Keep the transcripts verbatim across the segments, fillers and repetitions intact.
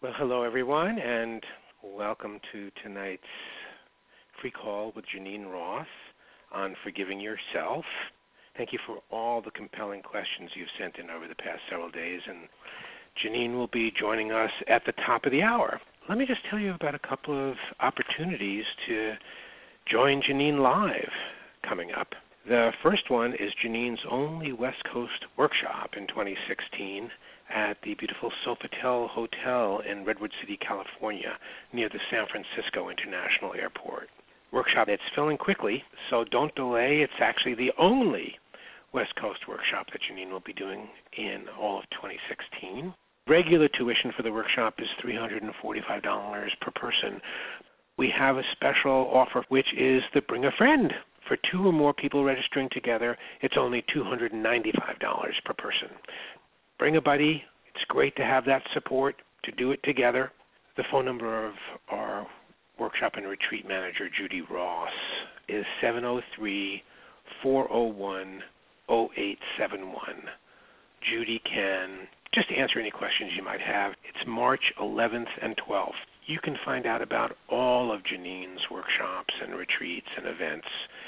Well, hello everyone, and welcome to tonight's free call with Janine Ross on Forgiving Yourself. Thank you for all the compelling questions you've sent in over the past several days, and Janine will be joining us at the top of the hour. Let me just tell you about a couple of opportunities to join Janine live coming up. The first one is Janine's only West Coast workshop in twenty sixteen at the beautiful Sofitel Hotel in Redwood City, California, near the San Francisco International Airport. Workshop that's filling quickly, so don't delay. It's actually the only West Coast workshop that Janine will be doing in all of twenty sixteen. Regular tuition for the workshop is three hundred forty-five dollars per person. We have a special offer, which is the Bring a Friend. For two or more people registering together, it's only two hundred ninety-five dollars per person. Bring a buddy. It's great to have that support, to do it together. The phone number of our workshop and retreat manager, Judy Ross, is seven oh three, four oh one, oh eight seven one. Judy can just answer any questions you might have. It's March eleventh and twelfth. You can find out about all of Janine's workshops and retreats and events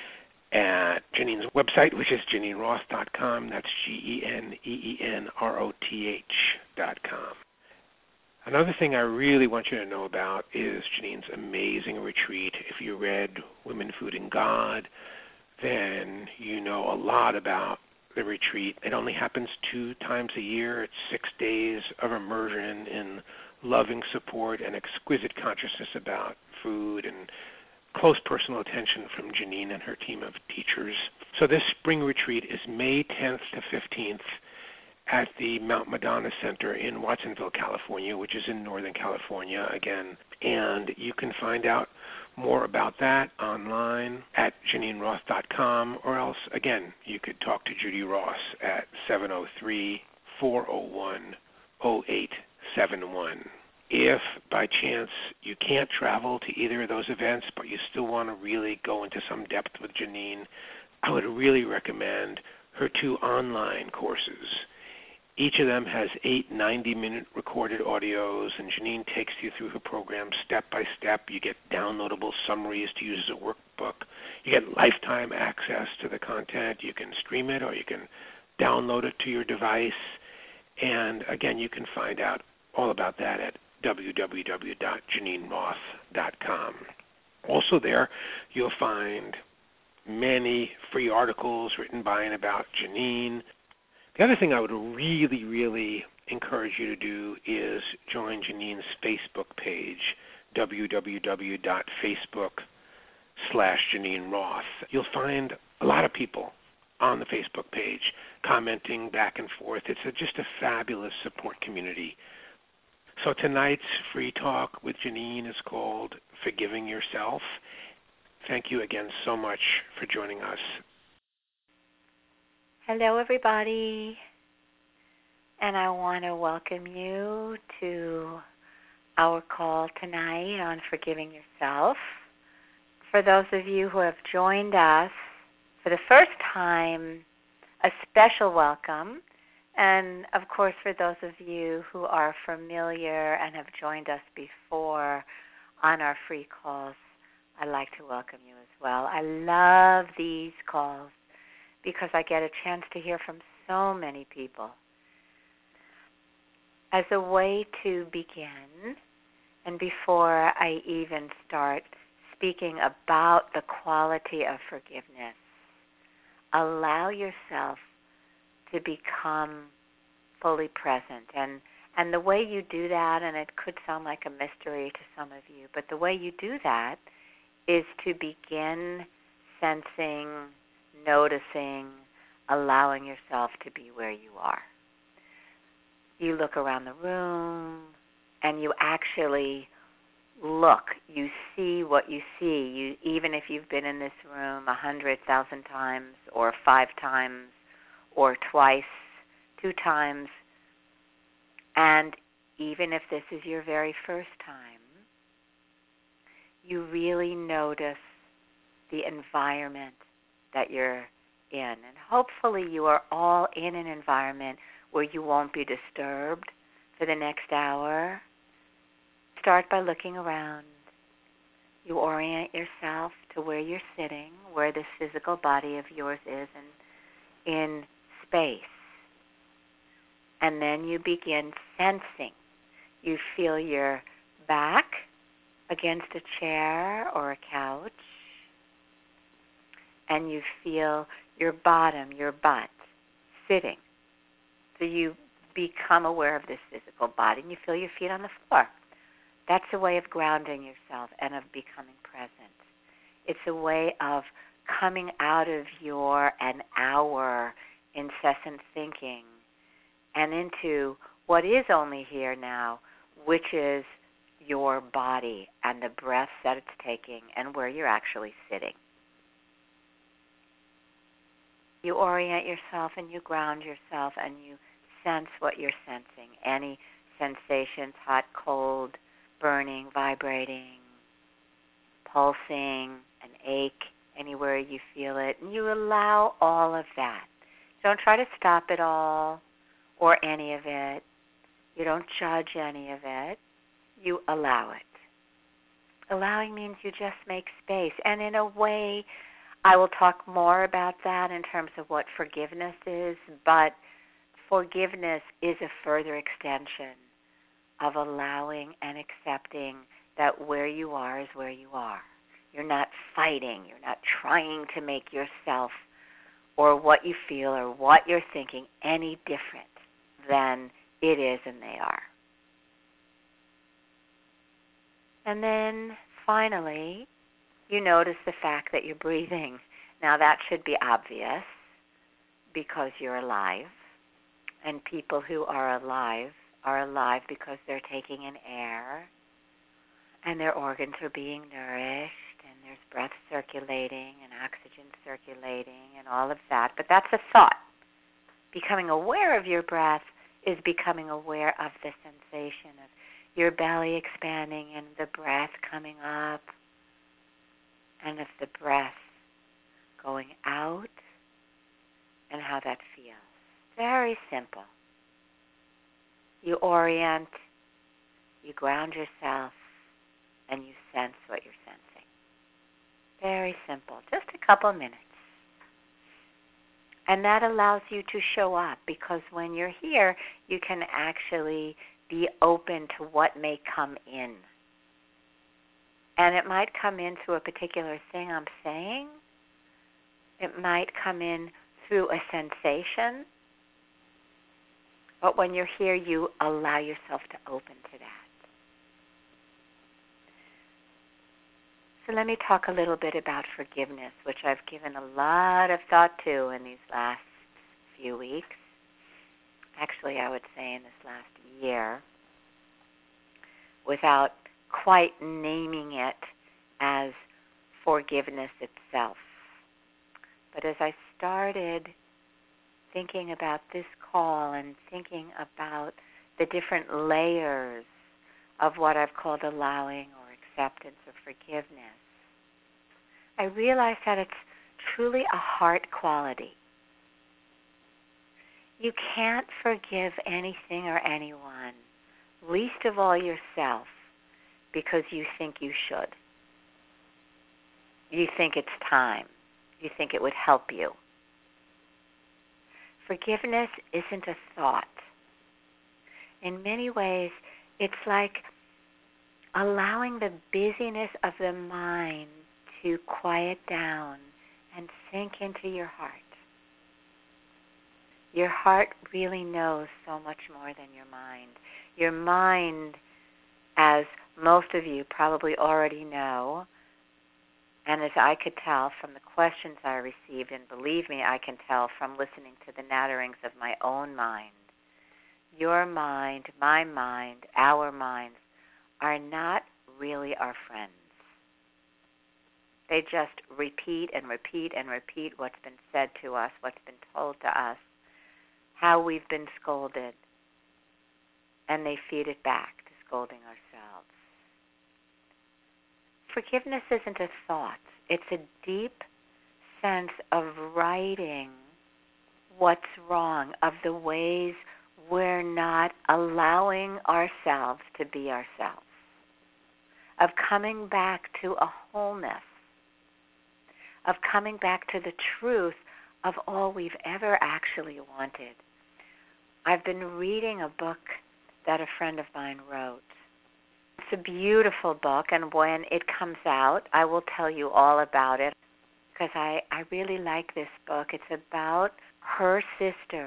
at Janine's website, which is janine ross dot com. That's G E N E E N R O T H dot com. Another thing I really want you to know about is Janine's amazing retreat. If you read Women, Food, and God, then you know a lot about the retreat. It only happens two times a year. It's six days of immersion in loving support and exquisite consciousness about food and close personal attention from Janine and her team of teachers. So this spring retreat is May tenth to fifteenth at the Mount Madonna Center in Watsonville, California, which is in Northern California again. And you can find out more about that online at janine ross dot com, or else, again, you could talk to Judy Ross at seven oh three, four oh one, oh eight seven one. If by chance you can't travel to either of those events, but you still want to really go into some depth with Janine, I would really recommend her two online courses. Each of them has eight ninety-minute recorded audios, and Janine takes you through her program step by step. You get downloadable summaries to use as a workbook. You get lifetime access to the content. You can stream it or you can download it to your device. And again, you can find out all about that at w w w dot janine ross dot com. Also there, you'll find many free articles written by and about Janine. The other thing I would really, really encourage you to do is join Janine's Facebook page, w w w dot facebook slash Janine Ross. You'll find a lot of people on the Facebook page commenting back and forth. It's a, just a fabulous support community. So tonight's free talk with Janine is called Forgiving Yourself. Thank you again so much for joining us. Hello, everybody, and I want to welcome you to our call tonight on Forgiving Yourself. For those of you who have joined us for the first time, a special welcome. And, of course, for those of you who are familiar and have joined us before on our free calls, I'd like to welcome you as well. I love these calls because I get a chance to hear from so many people. As a way to begin, and before I even start speaking about the quality of forgiveness, allow yourself to become fully present. And and the way you do that, and it could sound like a mystery to some of you, but the way you do that is to begin sensing, noticing, allowing yourself to be where you are. You look around the room, and you actually look. You see what you see. You, even if you've been in this room a hundred thousand times, or five times, or twice, two times, and even if this is your very first time, you really notice the environment that you're in. And hopefully you are all in an environment where you won't be disturbed for the next hour. start by looking around. You orient yourself to where you're sitting, where this physical body of yours is in, in space. And then you begin sensing. You feel your back against a chair or a couch, and you feel your bottom, your butt, sitting. So you become aware of this physical body, and you feel your feet on the floor. That's a way of grounding yourself and of becoming present. It's a way of coming out of your and our incessant thinking and into what is only here now, which is your body and the breaths that it's taking and where you're actually sitting. You orient yourself and you ground yourself and you sense what you're sensing. Any sensations, hot, cold, burning, vibrating, pulsing, an ache, anywhere you feel it. And you allow all of that. Don't try to stop it all or any of it. You don't judge any of it. You allow it. Allowing means you just make space. And in a way, I will talk more about that in terms of what forgiveness is, but forgiveness is a further extension of allowing and accepting that where you are is where you are. You're not fighting. You're not trying to make yourself or what you feel or what you're thinking any different than it is and they are. And then finally, you notice the fact that you're breathing. Now that should be obvious because you're alive. And people who are alive are alive because they're taking in air and their organs are being nourished and there's breath circulating and oxygen circulating and all of that. But that's a thought. Becoming aware of your breath is becoming aware of the sensation of your belly expanding and the breath coming up and of the breath going out and how that feels. Very simple. You orient, you ground yourself, and you sense what you're sensing. Very simple. Just a couple minutes. And that allows you to show up because when you're here, you can actually be open to what may come in. And it might come in through a particular thing I'm saying. It might come in through a sensation. But when you're here, you allow yourself to open to that. So let me talk a little bit about forgiveness, which I've given a lot of thought to in these last few weeks. Actually, I would say in this last year, without quite naming it as forgiveness itself. But as I started thinking about this call and thinking about the different layers of what I've called allowing or acceptance or forgiveness, I realized that it's truly a heart quality. You can't forgive anything or anyone, least of all yourself, because you think you should. You think it's time. You think it would help you. Forgiveness isn't a thought. In many ways, it's like allowing the busyness of the mind to quiet down and sink into your heart. Your heart really knows so much more than your mind. Your mind, as most of you probably already know, and as I could tell from the questions I received, and believe me, I can tell from listening to the natterings of my own mind, your mind, my mind, our minds are not really our friends. They just repeat and repeat and repeat what's been said to us, what's been told to us, how we've been scolded, and they feed it back to scolding ourselves. Forgiveness isn't a thought. It's a deep sense of righting what's wrong, of the ways we're not allowing ourselves to be ourselves. of coming back to a wholeness, of coming back to the truth of all we've ever actually wanted. I've been reading a book that a friend of mine wrote. It's a beautiful book, and when it comes out, I will tell you all about it because I, I really like this book. It's about her sister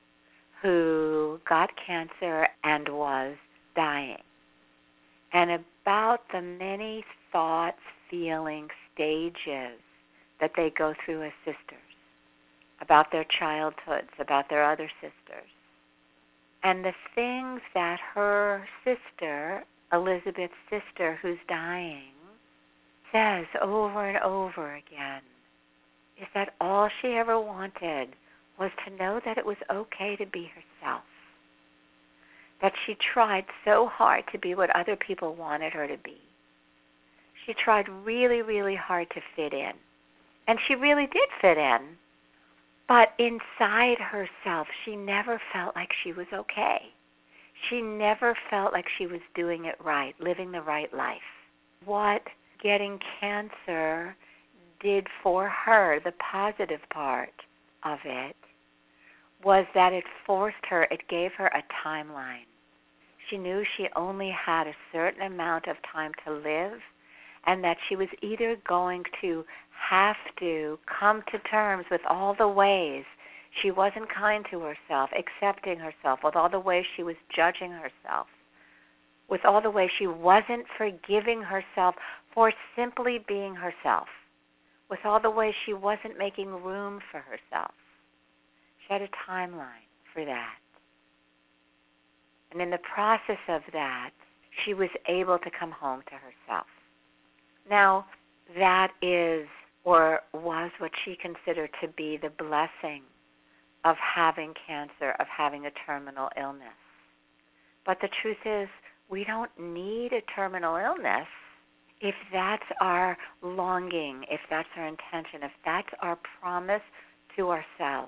who got cancer and was dying, and about the many thoughts, feelings, stages that they go through as sisters, about their childhoods, about their other sisters, and the things that her sister, Elizabeth's sister who's dying, says over and over again is that all she ever wanted was to know that it was okay to be herself, that she tried so hard to be what other people wanted her to be. She tried really, really hard to fit in, and she really did fit in, but inside herself, she never felt like she was okay. She never felt like she was doing it right, living the right life. What getting cancer did for her, the positive part of it, was that it forced her, it gave her a timeline. She knew she only had a certain amount of time to live, and that she was either going to have to come to terms with all the ways she wasn't kind to herself, accepting herself, with all the ways she was judging herself, with all the ways she wasn't forgiving herself for simply being herself, with all the ways she wasn't making room for herself. She had a timeline for that. And in the process of that, she was able to come home to herself. Now, that is, or was, what she considered to be the blessing of having cancer, of having a terminal illness. But the truth is, we don't need a terminal illness if that's our longing, if that's our intention, if that's our promise to ourselves.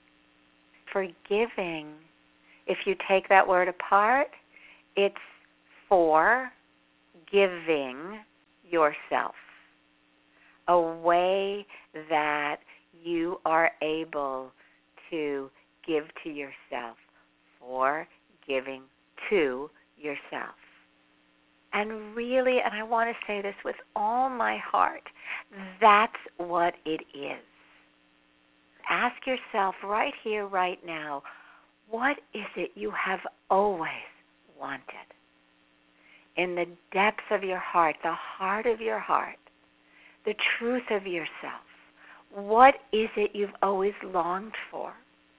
Forgiving, if you take that word apart, it's for giving yourself, a way that you are able to give to yourself, for giving to yourself. And really, and I want to say this with all my heart, that's what it is. Ask yourself right here, right now, what is it you have always wanted? In the depths of your heart, the heart of your heart, the truth of yourself, what is it you've always longed for?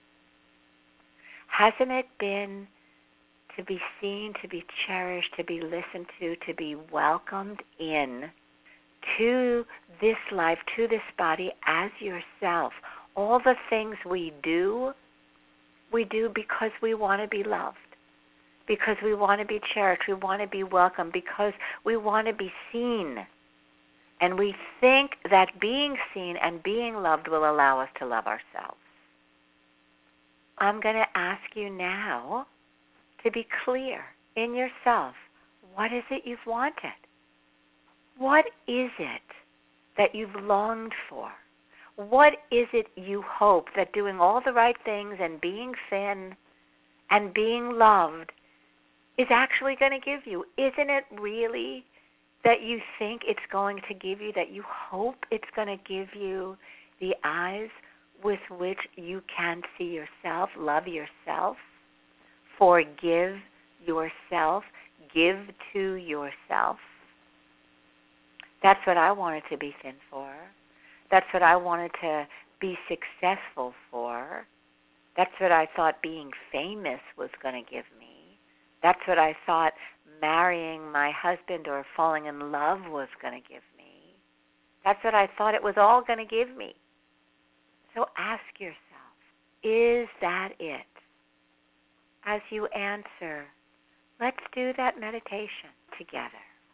Hasn't it been to be seen, to be cherished, to be listened to, to be welcomed in to this life, to this body as yourself? All the things we do, we do because we want to be loved, because we want to be cherished, we want to be welcomed, because we want to be seen. And we think that being seen and being loved will allow us to love ourselves. I'm going to ask you now to be clear in yourself. What is it you've wanted? What is it that you've longed for? What is it you hope that doing all the right things and being thin and being loved is actually going to give you? Isn't it really that you think it's going to give you, that you hope it's going to give you the eyes with which you can see yourself, love yourself, forgive yourself, give to yourself? That's what I wanted to be thin for. That's what I wanted to be successful for. That's what I thought being famous was going to give me. That's what I thought marrying my husband or falling in love was going to give me. That's what I thought it was all going to give me. So ask yourself, is that it? As you answer, let's do that meditation together.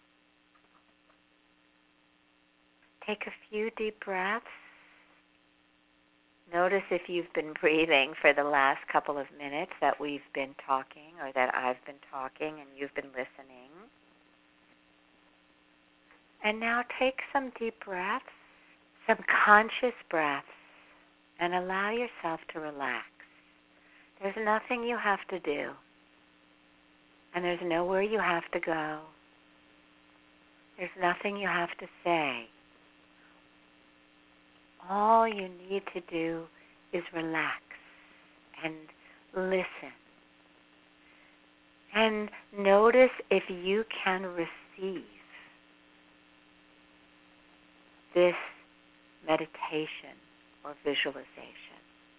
Take a few deep breaths. Notice if you've been breathing for the last couple of minutes that we've been talking or that I've been talking and you've been listening. And now take some deep breaths, some conscious breaths, and allow yourself to relax. There's nothing you have to do, and there's nowhere you have to go. There's nothing you have to say. All you need to do is relax and listen. And notice if you can receive this meditation or visualization.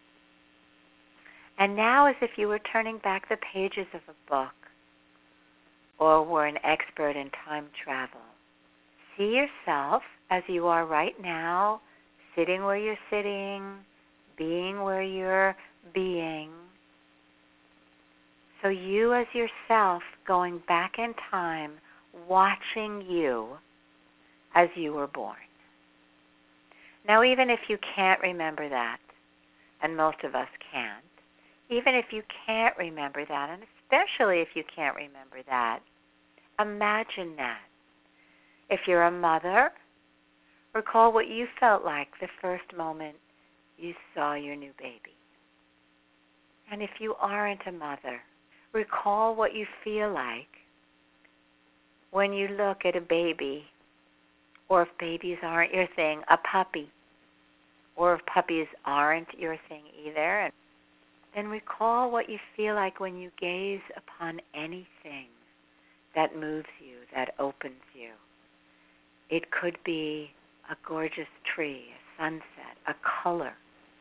And now, as if you were turning back the pages of a book or were an expert in time travel, see yourself as you are right now, sitting where you're sitting, being where you're being. So you as yourself going back in time, watching you as you were born. Now, even if you can't remember that, and most of us can't, even if you can't remember that, and especially if you can't remember that, imagine that. If you're a mother, recall what you felt like the first moment you saw your new baby. And if you aren't a mother, recall what you feel like when you look at a baby, or if babies aren't your thing, a puppy, or if puppies aren't your thing either. And then recall what you feel like when you gaze upon anything that moves you, that opens you. It could be a gorgeous tree, a sunset, a color.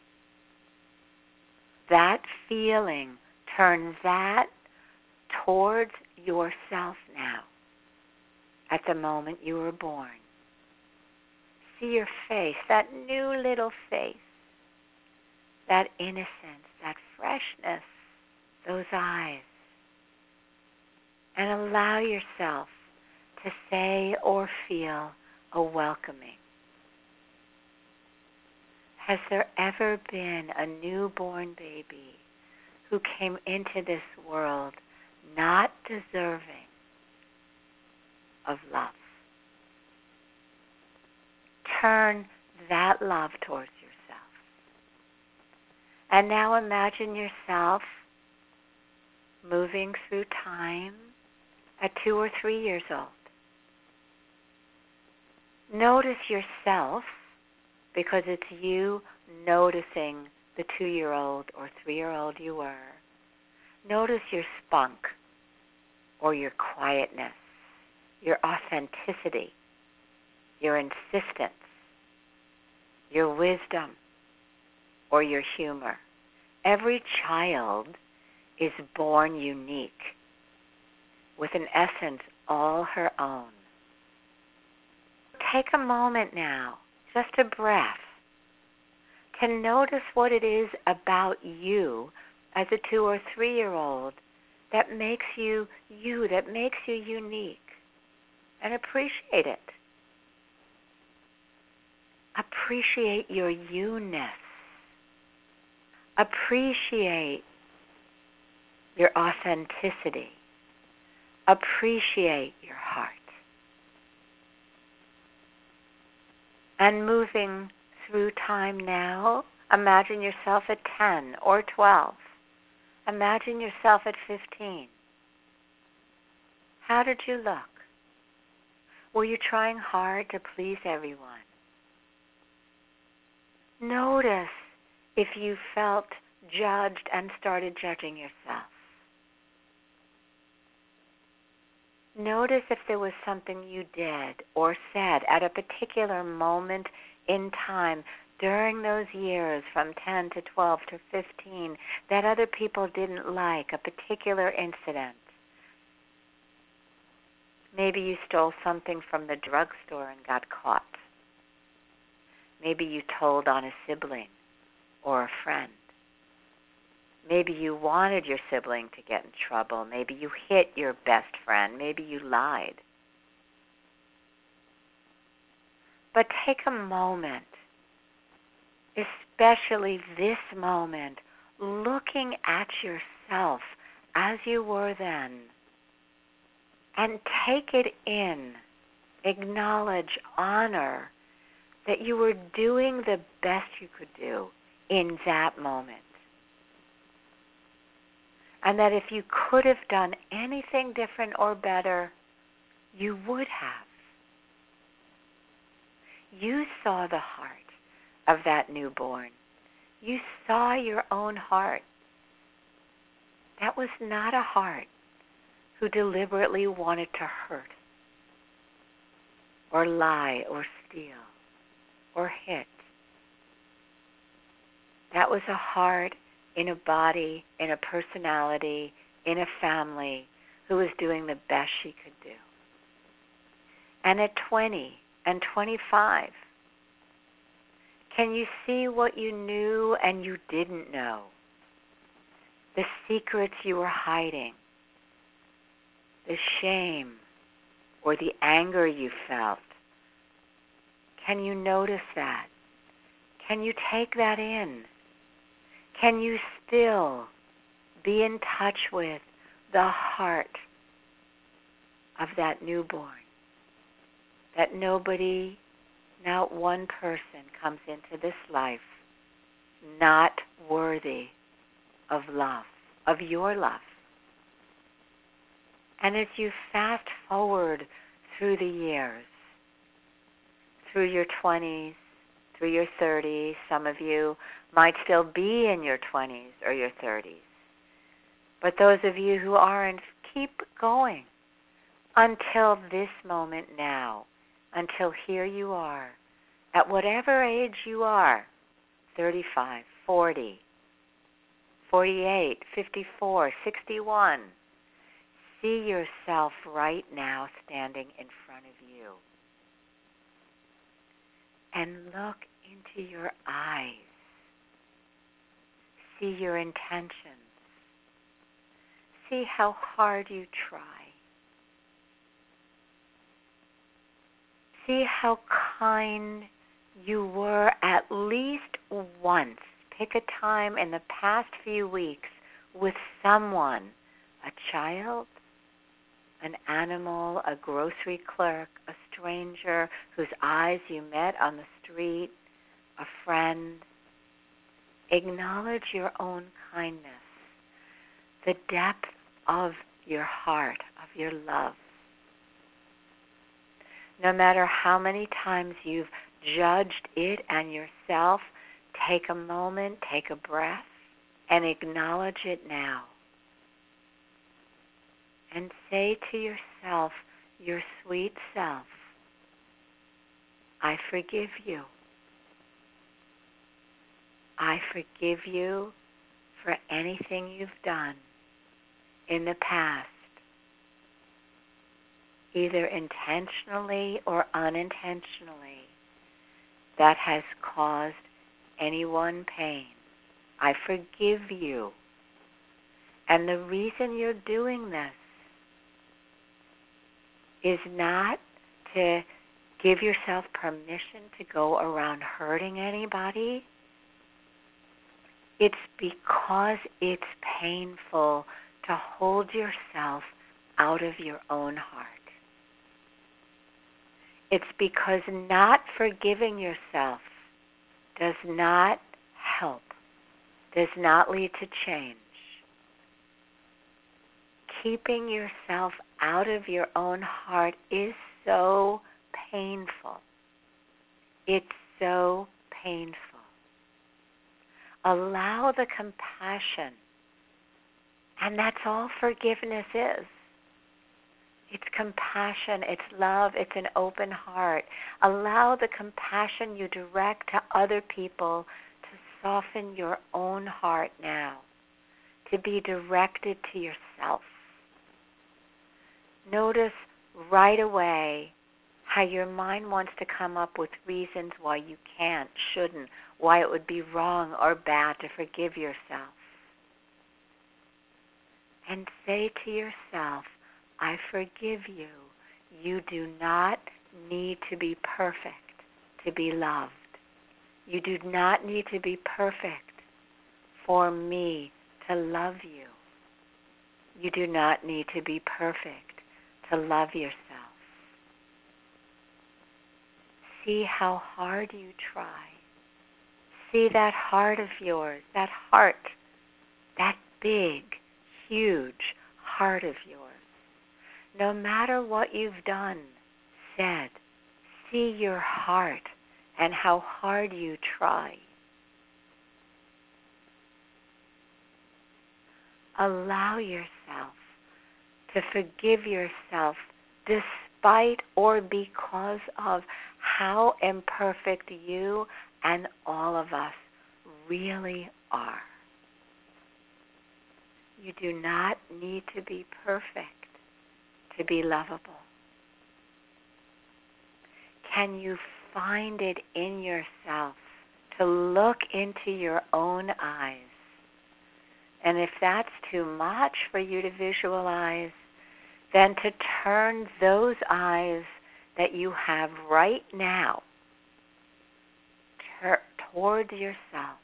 That feeling, turn that towards yourself now at the moment you were born. See your face, that new little face, that innocence, that freshness, those eyes. And allow yourself to say or feel a welcoming. Has there ever been a newborn baby who came into this world not deserving of love? Turn that love towards yourself. And now imagine yourself moving through time at two or three years old. Notice yourself, because it's you noticing the two-year-old or three-year-old you were. Notice your spunk or your quietness, your authenticity, your insistence, your wisdom, or your humor. Every child is born unique, with an essence all her own. Take a moment now, just a breath, to notice what it is about you as a two or three-year-old that makes you you, that makes you unique, and appreciate it. Appreciate your you-ness. Appreciate your authenticity. Appreciate your heart. And moving through time now, imagine yourself at ten or twelve. Imagine yourself at fifteen. How did you look? Were you trying hard to please everyone? Notice if you felt judged and started judging yourself. Notice if there was something you did or said at a particular moment in time during those years from ten to twelve to fifteen that other people didn't like, a particular incident. Maybe you stole something from the drugstore and got caught. Maybe you told on a sibling or a friend. Maybe you wanted your sibling to get in trouble. Maybe you hit your best friend. Maybe you lied. But take a moment, especially this moment, looking at yourself as you were then, and take it in Acknowledge, honor that you were doing the best you could do in that moment. And that if you could have done anything different or better, you would have. You saw the heart of that newborn. You saw your own heart. That was not a heart who deliberately wanted to hurt or lie or steal or hit. That was a heart in a body, in a personality, in a family who was doing the best she could do. And at twenty and twenty-five, can you see what you knew and you didn't know? The secrets you were hiding, the shame or the anger you felt. Can you notice that? Can you take that in? Can you still be in touch with the heart of that newborn? That nobody, not one person comes into this life not worthy of love, of your love. And as you fast forward through the years, through your twenties, through your thirties, some of you might still be in your twenties or your thirties. But those of you who aren't, keep going until this moment now, until here you are, at whatever age you are, thirty-five, forty, forty-eight, fifty-four, sixty-one. See yourself right now standing in front of you. And look into your eyes. See your intentions. See how hard you try. See how kind you were at least once. Pick a time in the past few weeks with someone, a child, an animal, a grocery clerk, a stranger whose eyes you met on the street, a friend. Acknowledge your own kindness, the depth of your heart, of your love. No matter how many times you've judged it and yourself, take a moment, take a breath, and acknowledge it now. And say to yourself, your sweet self, I forgive you. I forgive you for anything you've done in the past, either intentionally or unintentionally, that has caused anyone pain. I forgive you. And the reason you're doing this is not to give yourself permission to go around hurting anybody. It's because it's painful to hold yourself out of your own heart. It's because not forgiving yourself does not help, does not lead to change. Keeping yourself out of your own heart is so painful. It's so painful. Allow the compassion. And that's all forgiveness is. It's compassion, it's love, it's an open heart. Allow the compassion you direct to other people to soften your own heart now, to be directed to yourself. Notice right away how your mind wants to come up with reasons why you can't, shouldn't, why it would be wrong or bad to forgive yourself. And say to yourself, I forgive you. You do not need to be perfect to be loved. You do not need to be perfect for me to love you. You do not need to be perfect to love yourself. see how hard you try. See that heart of yours, that heart, that big, huge heart of yours. No matter what you've done, said, see your heart and how hard you try. Allow yourself to forgive yourself despite or because of how imperfect you and all of us really are. You do not need to be perfect to be lovable. Can you find it in yourself to look into your own eyes? And if that's too much for you to visualize, then to turn those eyes that you have right now ter- toward yourself.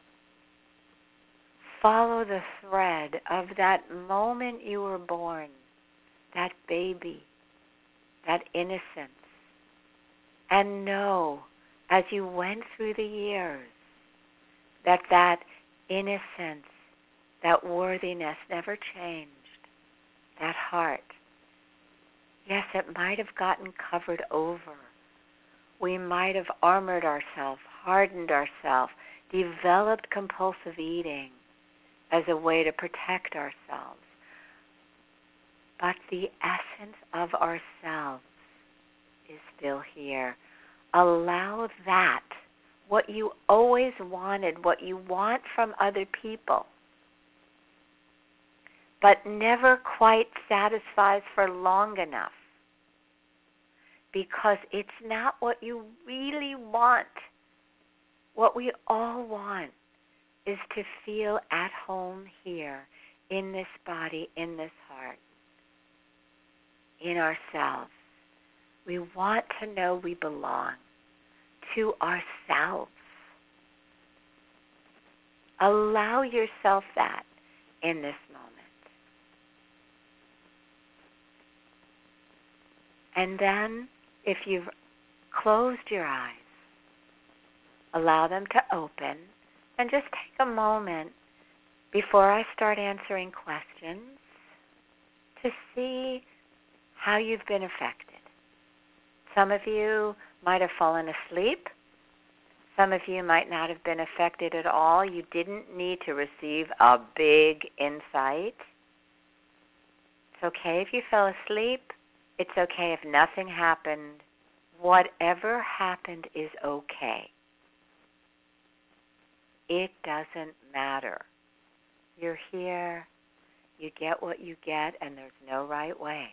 Follow the thread of that moment you were born, that baby, that innocence, and know as you went through the years that that innocence, that worthiness never changed. That heart. Yes, it might have gotten covered over. We might have armored ourselves, hardened ourselves, developed compulsive eating as a way to protect ourselves. But the essence of ourselves is still here. Allow that, what you always wanted, what you want from other people, but never quite satisfies for long enough because it's not what you really want. What we all want is to feel at home here, in this body, in this heart, in ourselves. We want to know we belong to ourselves. Allow yourself that in this moment. And then, if you've closed your eyes, allow them to open, and just take a moment before I start answering questions to see how you've been affected. Some of you might have fallen asleep. Some of you might not have been affected at all. You didn't need to receive a big insight. It's okay if you fell asleep. It's okay if nothing happened. Whatever happened is okay. It doesn't matter. You're here. You get what you get, and there's no right way.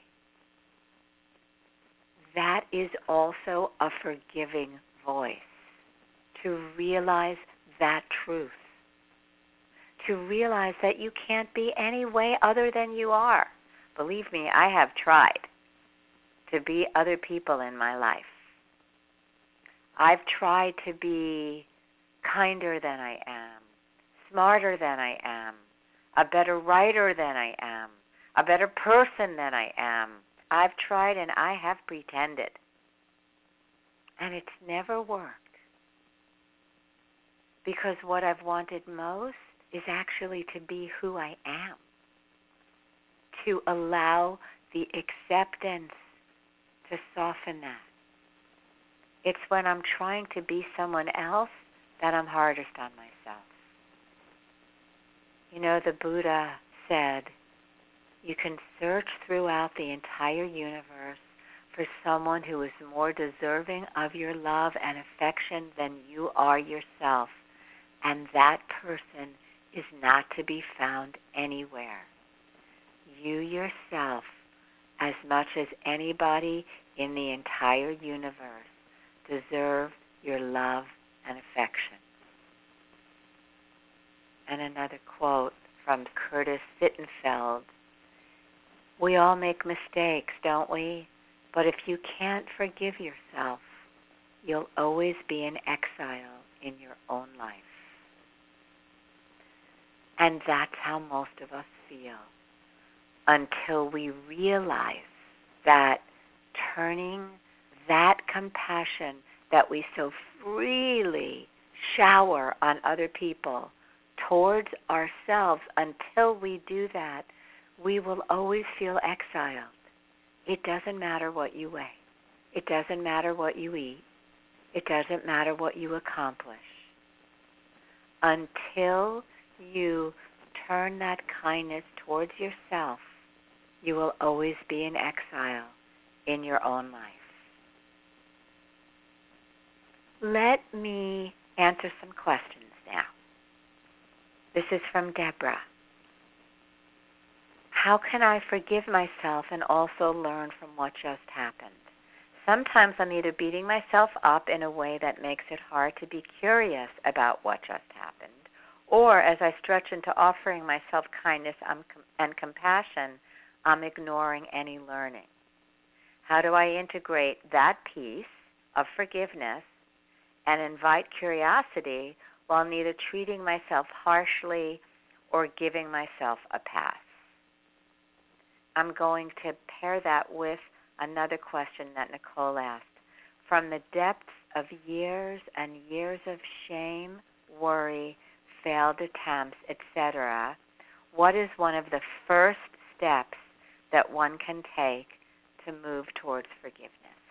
That is also a forgiving voice, to realize that truth, to realize that you can't be any way other than you are. Believe me, I have tried to be other people in my life. I've tried to be kinder than I am, smarter than I am, a better writer than I am, a better person than I am. I've tried and I have pretended. And it's never worked. Because what I've wanted most is actually to be who I am. To allow the acceptance to soften that. It's when I'm trying to be someone else that I'm hardest on myself. You know, the Buddha said, you can search throughout the entire universe for someone who is more deserving of your love and affection than you are yourself, and that person is not to be found anywhere. You yourself, as much as anybody in the entire universe, deserve your love and affection. And another quote from Curtis Sittenfeld, we all make mistakes, don't we? But if you can't forgive yourself, you'll always be in exile in your own life. And that's how most of us feel, until we realize that turning that compassion that we so freely shower on other people towards ourselves, until we do that, we will always feel exiled. It doesn't matter what you weigh. It doesn't matter what you eat. It doesn't matter what you accomplish. Until you turn that kindness towards yourself, you will always be in exile in your own life. Let me answer some questions now. This is from Deborah. How can I forgive myself and also learn from what just happened? Sometimes I'm either beating myself up in a way that makes it hard to be curious about what just happened, or as I stretch into offering myself kindness and compassion, I'm ignoring any learning. How do I integrate that piece of forgiveness and invite curiosity while neither treating myself harshly or giving myself a pass? I'm going to pair that with another question that Nicole asked. From the depths of years and years of shame, worry, failed attempts, et cetera, what is one of the first steps that one can take to move towards forgiveness?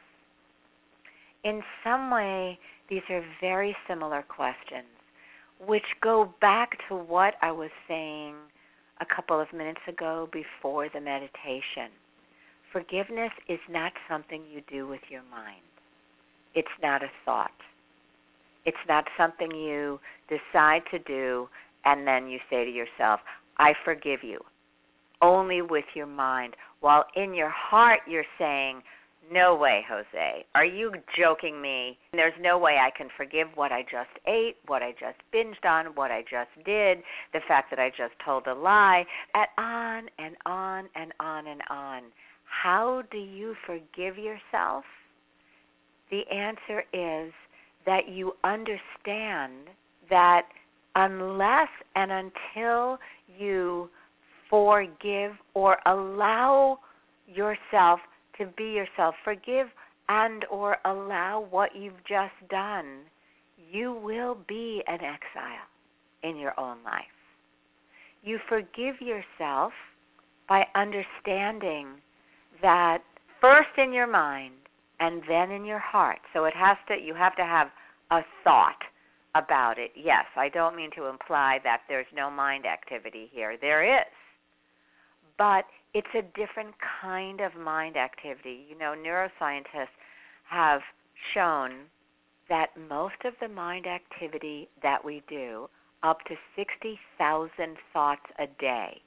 In some way, these are very similar questions, which go back to what I was saying a couple of minutes ago before the meditation. Forgiveness is not something you do with your mind. It's not a thought. It's not something you decide to do and then you say to yourself, I forgive you, only with your mind, while in your heart you're saying, no way, Jose. Are you joking me? There's no way I can forgive what I just ate, what I just binged on, what I just did, the fact that I just told a lie, and on and on and on and on. How do you forgive yourself? The answer is that you understand that unless and until you forgive or allow yourself to be yourself, forgive and or allow what you've just done, you will be an exile in your own life. You forgive yourself by understanding that first in your mind and then in your heart. So it has to, you have to have a thought about it. Yes, I don't mean to imply that there's no mind activity here. There is. But it's a different kind of mind activity. You know, neuroscientists have shown that most of the mind activity that we do, up to sixty thousand thoughts a day,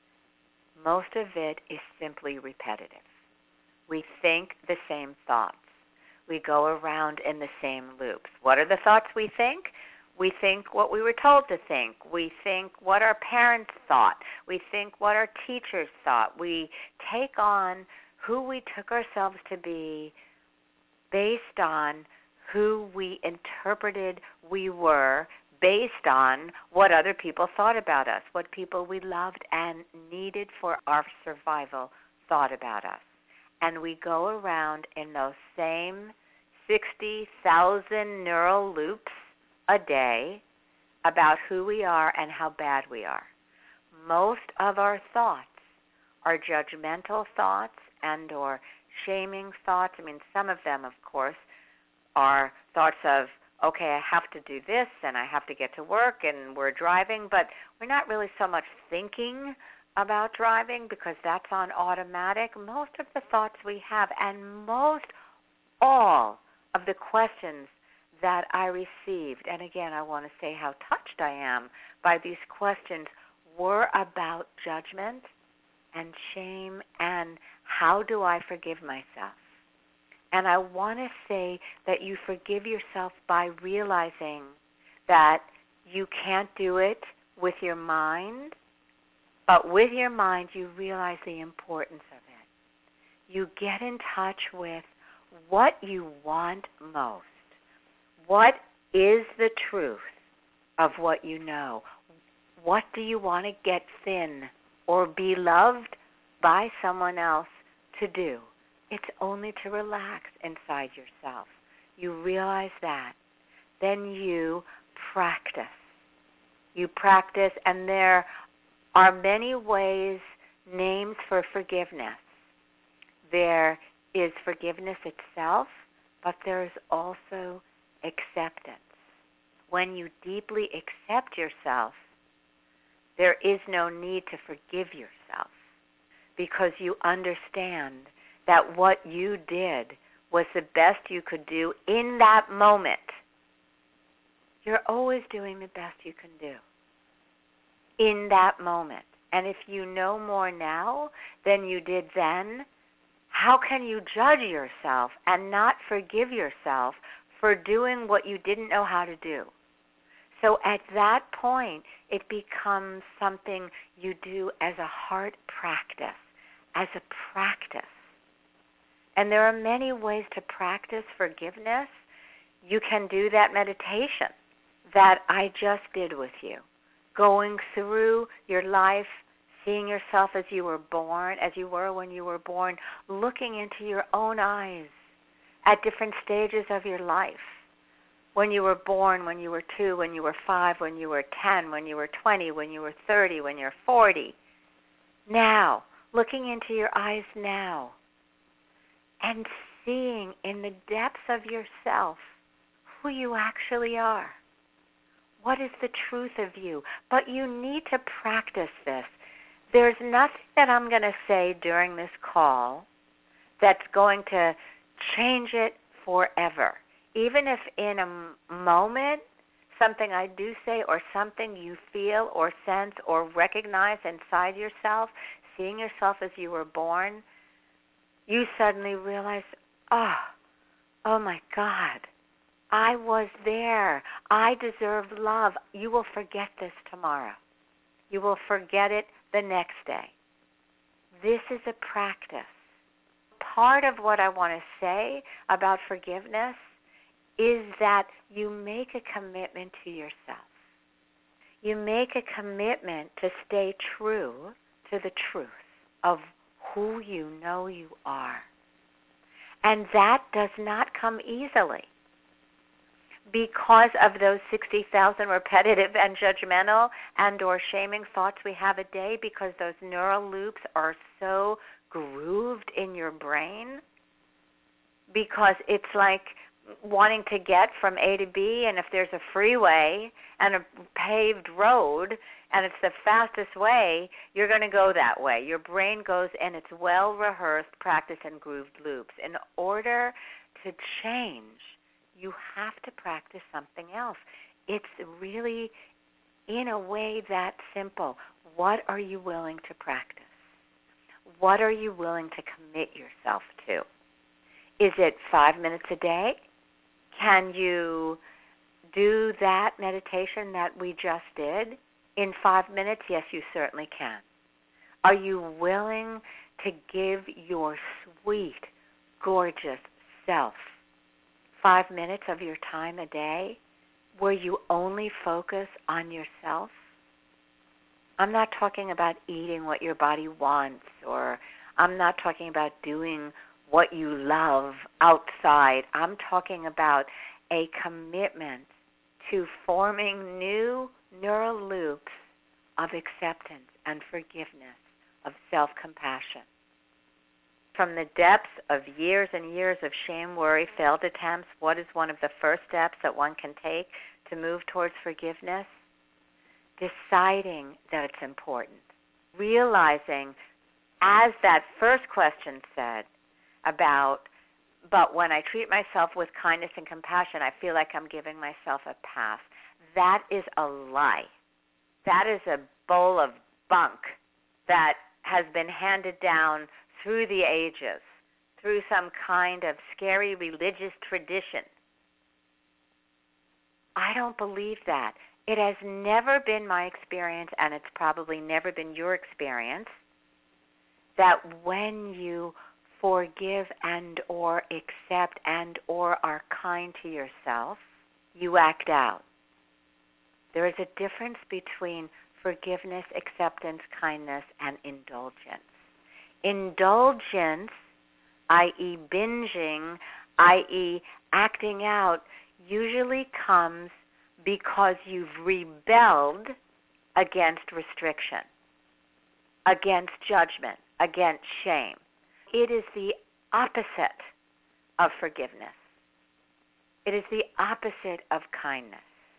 most of it is simply repetitive. We think the same thoughts. We go around in the same loops. What are the thoughts we think? We think what we were told to think. We think what our parents thought. We think what our teachers thought. We take on who we took ourselves to be based on who we interpreted we were, based on what other people thought about us, what people we loved and needed for our survival thought about us. And we go around in those same sixty thousand neural loops a day about who we are and how bad we are. Most of our thoughts are judgmental thoughts and or shaming thoughts. I mean, some of them, of course, are thoughts of, okay, I have to do this and I have to get to work and we're driving, but we're not really so much thinking about driving because that's on automatic. Most of the thoughts we have and most all of the questions that I received, and again, I want to say how touched I am by these questions, were about judgment and shame and how do I forgive myself. And I want to say that you forgive yourself by realizing that you can't do it with your mind, but with your mind you realize the importance of it. You get in touch with what you want most. What is the truth of what you know? What do you want to get thin or be loved by someone else to do? It's only to relax inside yourself. you realize that, then you practice. You practice, and there are many ways, names for forgiveness. There is forgiveness itself, but there is also acceptance. When you deeply accept yourself, there is no need to forgive yourself because you understand that what you did was the best you could do in that moment. You're always doing the best you can do in that moment. And if you know more now than you did then, how can you judge yourself and not forgive yourself for doing what you didn't know how to do? So at that point, it becomes something you do as a heart practice, as a practice. And there are many ways to practice forgiveness. You can do that meditation that I just did with you, going through your life, seeing yourself as you were born, as you were when you were born, looking into your own eyes at different stages of your life. When you were born, when you were two, when you were five, when you were ten, when you were twenty, when you were thirty, when you're forty. Now, looking into your eyes now and seeing in the depths of yourself who you actually are. What is the truth of you? But you need to practice this. There's nothing that I'm going to say during this call that's going to change it forever. Even if in a moment something I do say or something you feel or sense or recognize inside yourself, seeing yourself as you were born, you suddenly realize, oh, oh my God, I was there. I deserve love. You will forget this tomorrow. You will forget it the next day. This is a practice. Part of what I want to say about forgiveness is that you make a commitment to yourself. You make a commitment to stay true to the truth of who you know you are. And that does not come easily because of those sixty thousand repetitive and judgmental and or shaming thoughts we have a day, because those neural loops are so grooved in your brain, because it's like wanting to get from A to B, and if there's a freeway and a paved road and it's the fastest way, you're going to go that way. Your brain goes in its well-rehearsed practice and grooved loops. In order to change, you have to practice something else. It's really, in a way, that simple. What are you willing to practice? What are you willing to commit yourself to? Is it five minutes a day? Can you do that meditation that we just did in five minutes? Yes, you certainly can. Are you willing to give your sweet, gorgeous self five minutes of your time a day where you only focus on yourself? I'm not talking about eating what your body wants, or I'm not talking about doing what you love outside. I'm talking about a commitment to forming new neural loops of acceptance and forgiveness, of self-compassion. From the depths of years and years of shame, worry, failed attempts, what is one of the first steps that one can take to move towards forgiveness? Deciding that it's important. Realizing, as that first question said, about, but when I treat myself with kindness and compassion, I feel like I'm giving myself a pass. That is a lie. That is a bowl of bunk that has been handed down through the ages, through some kind of scary religious tradition. I don't believe that. It has never been my experience, and it's probably never been your experience, that when you forgive and or accept and or are kind to yourself, you act out. There is a difference between forgiveness, acceptance, kindness, and indulgence. Indulgence, that is binging that is acting out usually comes because you've rebelled against restriction, against judgment, against shame. It is the opposite of forgiveness. It is the opposite of kindness.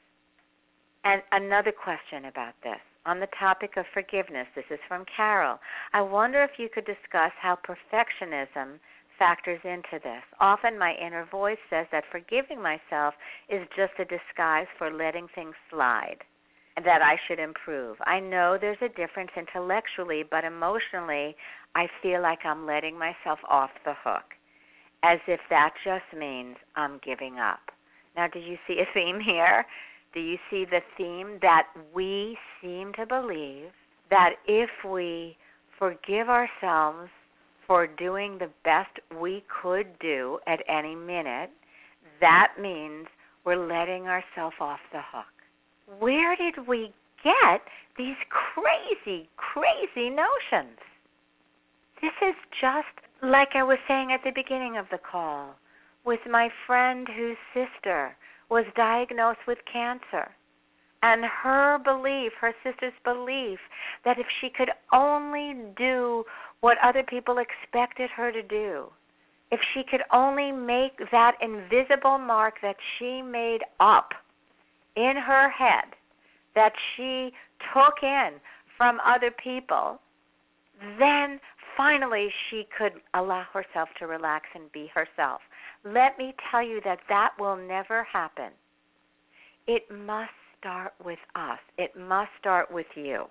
And another question about this. On the topic of forgiveness, this is from Carol. I wonder if you could discuss how perfectionism factors into this. Often my inner voice says that forgiving myself is just a disguise for letting things slide, and that I should improve. I know there's a difference intellectually, but emotionally I feel like I'm letting myself off the hook, as if that just means I'm giving up. Now, do you see a theme here? Do you see the theme that we seem to believe that if we forgive ourselves for doing the best we could do at any minute, that means we're letting ourselves off the hook? Where did we get these crazy, crazy notions? This is just like I was saying at the beginning of the call with my friend whose sister was diagnosed with cancer, and her belief, her sister's belief, that if she could only do what other people expected her to do, if she could only make that invisible mark that she made up in her head, that she took in from other people, then finally she could allow herself to relax and be herself. Let me tell you that that will never happen. It must start with us. It must start with you.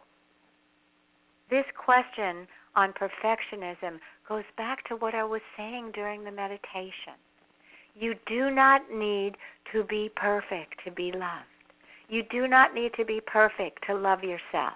This question on perfectionism goes back to what I was saying during the meditation. You do not need to be perfect to be loved. You do not need to be perfect to love yourself.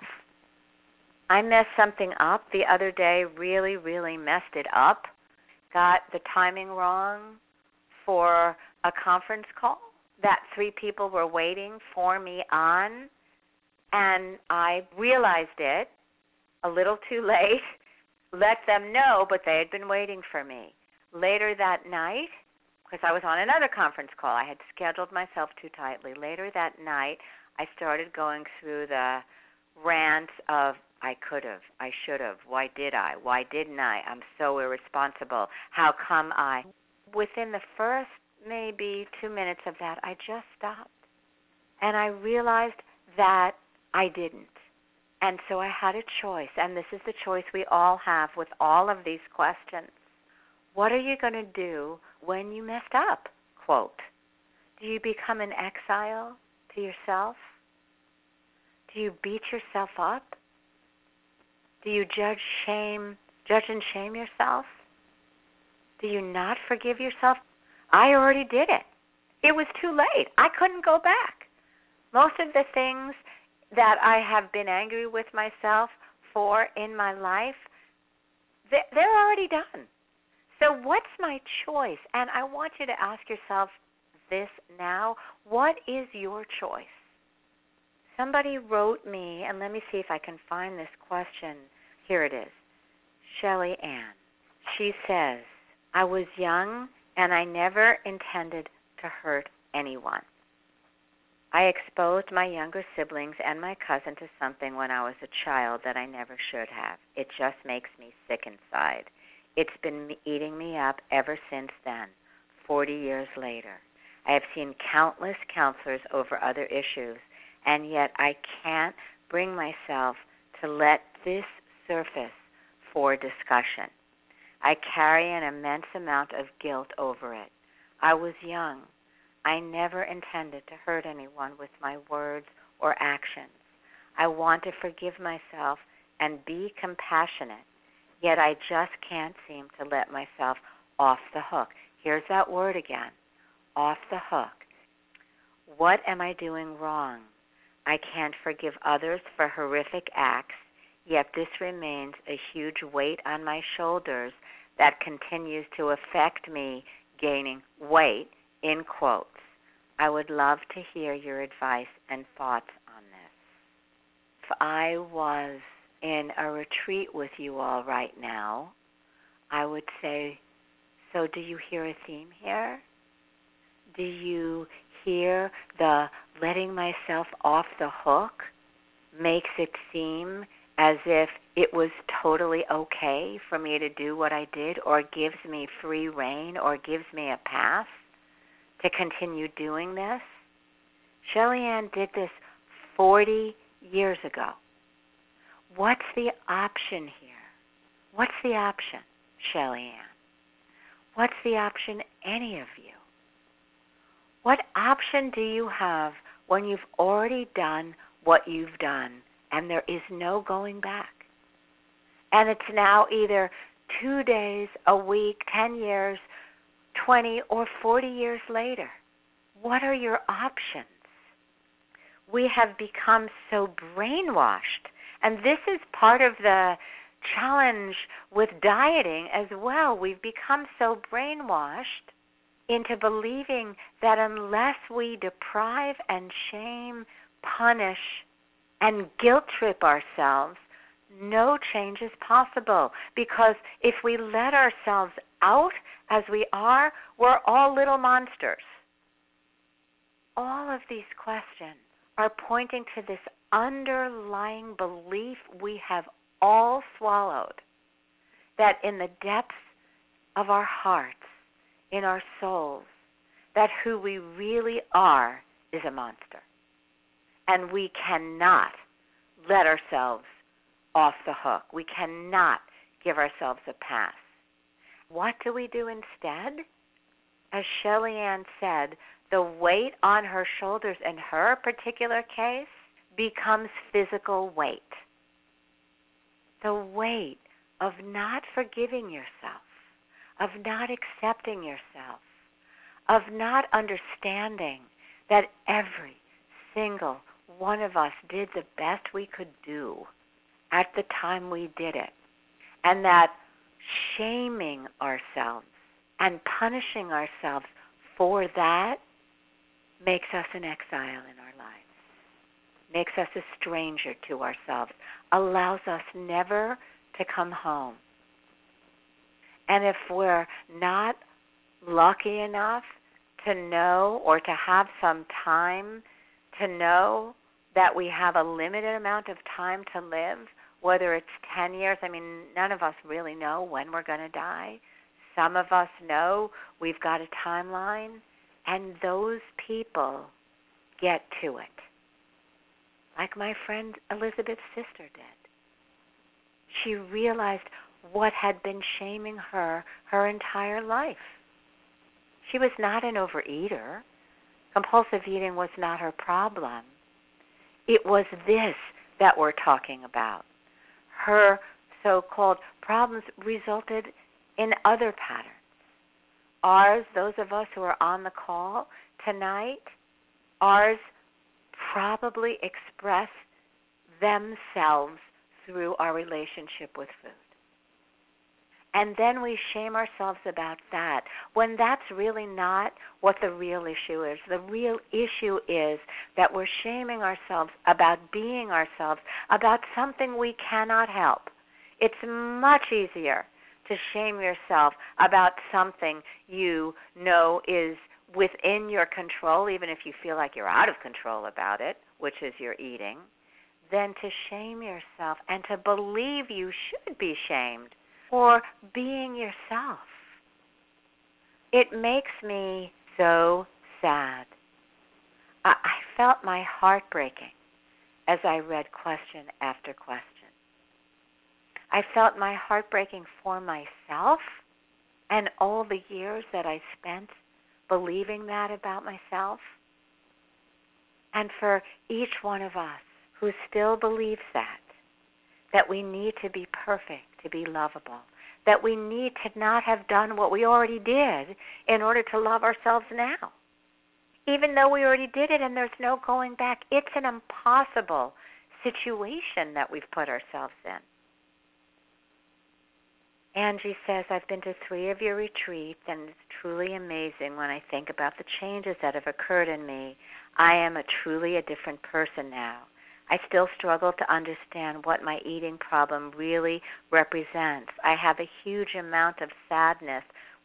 I messed something up the other day, really, really messed it up, got the timing wrong for a conference call that three people were waiting for me on, and I realized it a little too late, let them know, but they had been waiting for me. Later that night, because I was on another conference call, I had scheduled myself too tightly. Later that night, I started going through the rant of, I could have, I should have, why did I, why didn't I, I'm so irresponsible, how come I? Within the first maybe two minutes of that, I just stopped. And I realized that I didn't. And so I had a choice, and this is the choice we all have with all of these questions. What are you going to do when you messed up? Quote. Do you become an exile to yourself? Do you beat yourself up? Do you judge shame, judge and shame yourself? Do you not forgive yourself? I already did it. It was too late. I couldn't go back. Most of the things that I have been angry with myself for in my life, they're already done. So what's my choice? And I want you to ask yourself this now. What is your choice? Somebody wrote me, and let me see if I can find this question. Here it is. Shelley Ann. She says, I was young and I never intended to hurt anyone. I exposed my younger siblings and my cousin to something when I was a child that I never should have. It just makes me sick inside. It's been eating me up ever since then, forty years later. I have seen countless counselors over other issues, and yet I can't bring myself to let this surface for discussion. I carry an immense amount of guilt over it. I was young. I never intended to hurt anyone with my words or actions. I want to forgive myself and be compassionate, yet I just can't seem to let myself off the hook. Here's that word again, off the hook. What am I doing wrong? I can't forgive others for horrific acts, yet this remains a huge weight on my shoulders that continues to affect me gaining weight, in quotes. I would love to hear your advice and thoughts on this. If I was in a retreat with you all right now, I would say So do you hear a theme here? Do you hear the letting myself off the hook makes it seem as if it was totally okay for me to do what I did, or gives me free rein, or gives me a pass to continue doing this? Shelly Ann did this forty years ago. What's the option here? What's the option, Shelly Ann? What's the option, any of you? What option do you have when you've already done what you've done and there is no going back? And it's now either two days, a week, ten years, twenty, or forty years later. What are your options? We have become so brainwashed, and this is part of the challenge with dieting as well. We've become so brainwashed into believing that unless we deprive and shame, punish, and guilt trip ourselves, no change is possible. Because if we let ourselves out as we are, we're all little monsters. All of these questions are pointing to this underlying belief we have all swallowed, that in the depths of our hearts, in our souls, that who we really are is a monster. And we cannot let ourselves off the hook. We cannot give ourselves a pass. What do we do instead? As Shelly Ann said, the weight on her shoulders in her particular case becomes physical weight. The weight of not forgiving yourself, of not accepting yourself, of not understanding that every single one of us did the best we could do at the time we did it, and that shaming ourselves and punishing ourselves for that makes us an exile in our lives, makes us a stranger to ourselves, allows us never to come home. And if we're not lucky enough to know or to have some time to know that we have a limited amount of time to live, whether it's ten years, I mean, none of us really know when we're going to die. Some of us know we've got a timeline, and those people get to it. Like my friend Elizabeth's sister did. She realized what had been shaming her her entire life. She was not an overeater. Compulsive eating was not her problem. It was this that we're talking about. Her so-called problems resulted in other patterns. Ours, those of us who are on the call tonight, ours probably express themselves through our relationship with food. And then we shame ourselves about that, when that's really not what the real issue is. The real issue is that we're shaming ourselves about being ourselves, about something we cannot help. It's much easier to shame yourself about something you know is within your control, even if you feel like you're out of control about it, which is your eating, than to shame yourself and to believe you should be shamed for being yourself. It makes me so sad. I, I felt my heart breaking as I read question after question. I felt my heart breaking for myself and all the years that I spent believing that about myself, and for each one of us who still believes that, that we need to be perfect to be lovable, that we need to not have done what we already did in order to love ourselves now. Even though we already did it and there's no going back, it's an impossible situation that we've put ourselves in. Angie says, I've been to three of your retreats, and it's truly amazing when I think about the changes that have occurred in me. I am a truly a different person now. I still struggle to understand what my eating problem really represents. I have a huge amount of sadness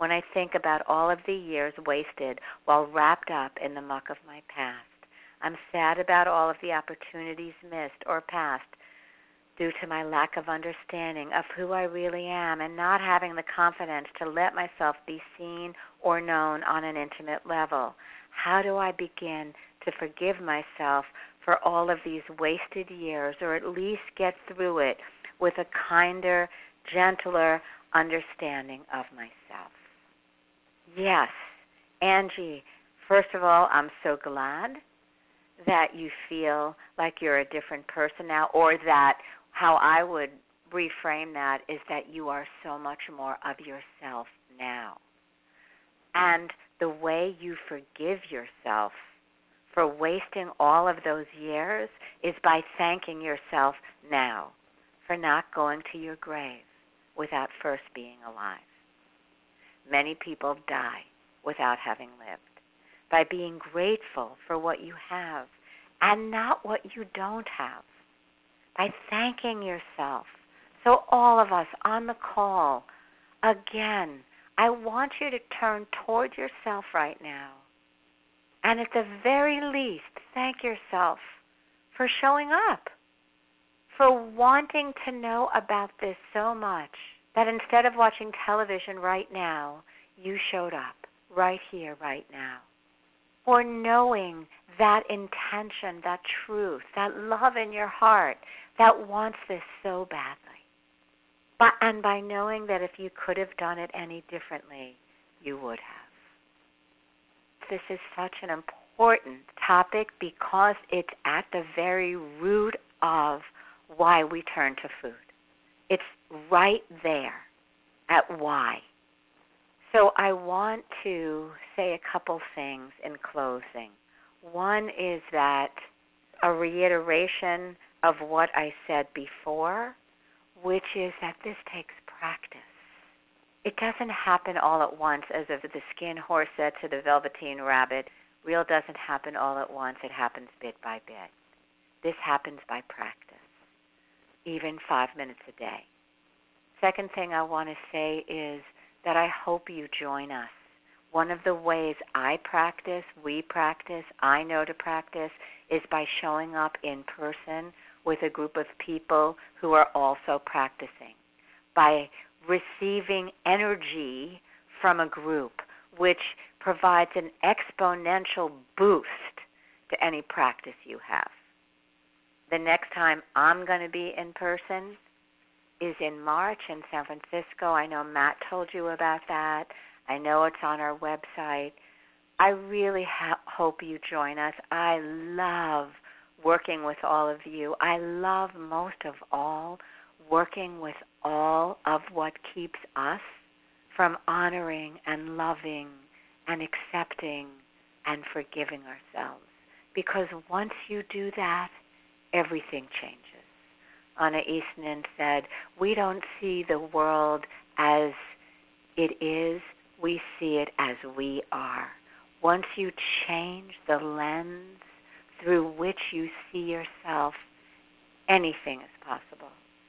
when I think about all of the years wasted while wrapped up in the muck of my past. I'm sad about all of the opportunities missed or passed due to my lack of understanding of who I really am and not having the confidence to let myself be seen or known on an intimate level. How do I begin to forgive myself for all of these wasted years, or at least get through it with a kinder, gentler understanding of myself? Yes, Angie, first of all, I'm so glad that you feel like you're a different person now, or that how I would reframe that is that you are so much more of yourself now. And the way you forgive yourself for wasting all of those years is by thanking yourself now for not going to your grave without first being alive. Many people die without having lived. By being grateful for what you have and not what you don't have. By thanking yourself. So all of us on the call, again, I want you to turn toward yourself right now. And at the very least, thank yourself for showing up, for wanting to know about this so much that instead of watching television right now, you showed up right here, right now. For knowing that intention, that truth, that love in your heart that wants this so badly. But, and by knowing that if you could have done it any differently, you would have. This is such an important topic because it's at the very root of why we turn to food. It's right there at why. So I want to say a couple things in closing. One is that a reiteration of what I said before, which is that this takes practice. It doesn't happen all at once, as if the skin horse said to the Velveteen Rabbit. Real doesn't happen all at once. It happens bit by bit. This happens by practice, even five minutes a day. Second thing I want to say is that I hope you join us. One of the ways I practice, we practice, I know to practice, is by showing up in person with a group of people who are also practicing, by receiving energy from a group, which provides an exponential boost to any practice you have. The next time I'm going to be in person is in March in San Francisco. I know Matt told you about that. I know it's on our website. I really ha- hope you join us. I love working with all of you. I love most of all working with all of what keeps us from honoring and loving and accepting and forgiving ourselves. Because once you do that, everything changes. Anna Eastman said, we don't see the world as it is, we see it as we are. Once you change the lens through which you see yourself, anything is possible.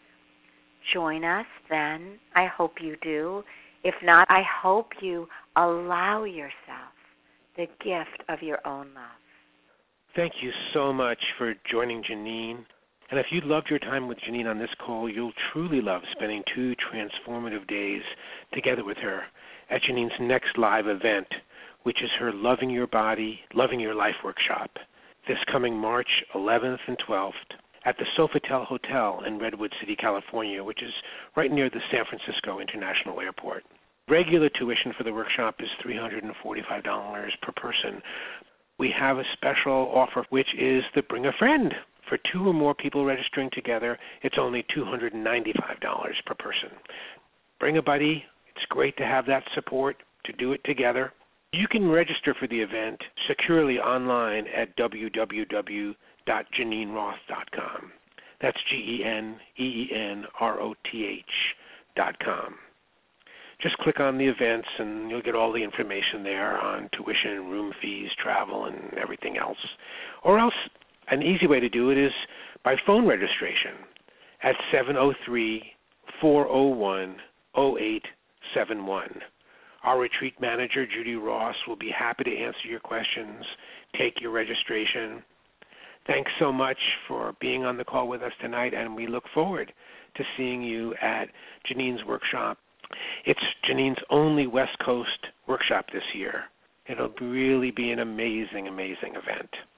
Join us then. I hope you do. If not, I hope you allow yourself the gift of your own love. Thank you so much for joining Janine. And if you loved your time with Janine on this call, you'll truly love spending two transformative days together with her at Janine's next live event, which is her Loving Your Body, Loving Your Life workshop, this coming March eleventh and twelfth at the Sofitel Hotel in Redwood City, California, which is right near the San Francisco International Airport. Regular tuition for the workshop is three hundred forty-five dollars per person. We have a special offer, which is the Bring a Friend. For two or more people registering together, it's only two hundred ninety-five dollars per person. Bring a buddy. It's great to have that support, to do it together. You can register for the event securely online at w w w dot janine roth dot com. That's G E N E E N R O T H dot com. Just click on the events and you'll get all the information there on tuition, room fees, travel, and everything else. Or else, an easy way to do it is by phone registration at seven oh three, four oh one, oh eight seven one. Our retreat manager, Judy Ross, will be happy to answer your questions, take your registration. Thanks so much for being on the call with us tonight, and we look forward to seeing you at Janine's workshop. It's Janine's only West Coast workshop this year. It'll really be an amazing, amazing event.